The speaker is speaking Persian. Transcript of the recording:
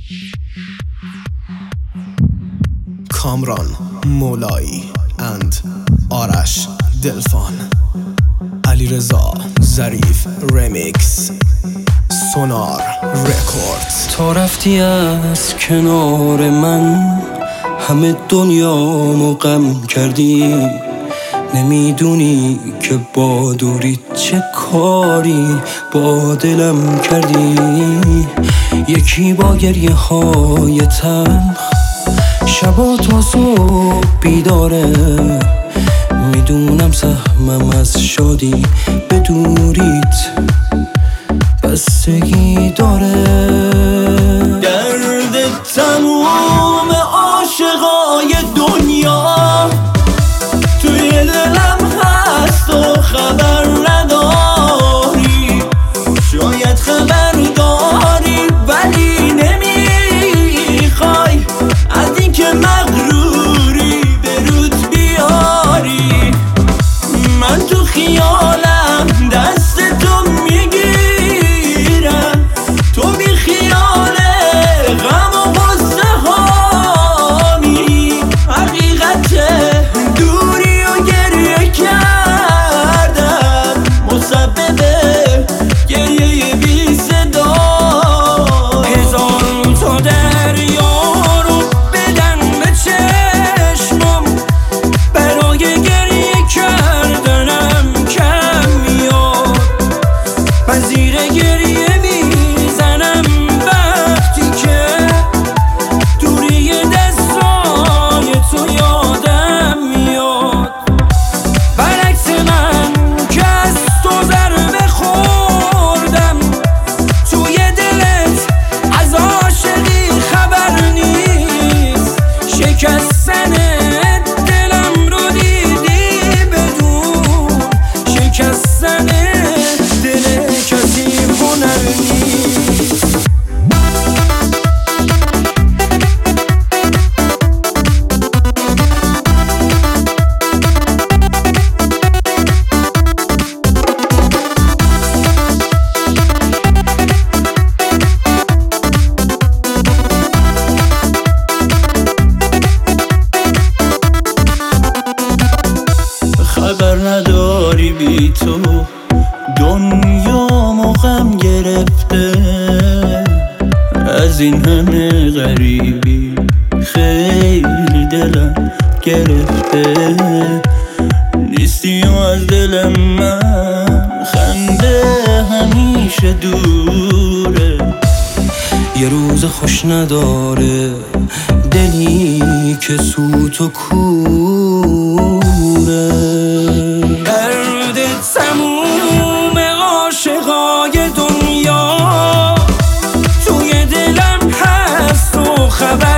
کامران مولایی اند آرش دلفان، علیرضا ظریف رمیکس، سونار رکوردز. تا رفتی از کنار من همه دنیامو غم کردی، نمیدونی که با دوری چه کاری با دلم کردی. یکی با گریه های تلخ شبا تا صبح بیداره، میدونم سهمم از شادی به دوریت بستگی داره. درد تموم عاشقای دنیا توی دلم هست و خبر نداری، شاید خبر داری ولی نمیخوای از این که مغروری به رود بیاری. من تو خیالم دست تو میگیرم، تو بی خیال غم و غصه هامی. حقیقته دوری و گریه کردم مسبب گریه بی صدا. هزار تا دریا رو بدن به چشمم، برای گریه کردنم کم میاد. من زیر گریه میزنم وقتی که دوری دستای تو یادم میاد. برعکس من که از تو ضربه خوردم، توی دلت از عاشقی خبر نیست. شکستن دلم رو دیدی بدون شکستن دل کسی هنر نیست. خبر نداری بی تو دنیامو غم گرفته، از این همه غریبی خیلی دلم گرفته. نیستی و از دل من خنده همیشه دوره، یه روز خوش نداره دلی که سوت و کوره. درد تموم عاشقای دنیا توی دلم هست و خبر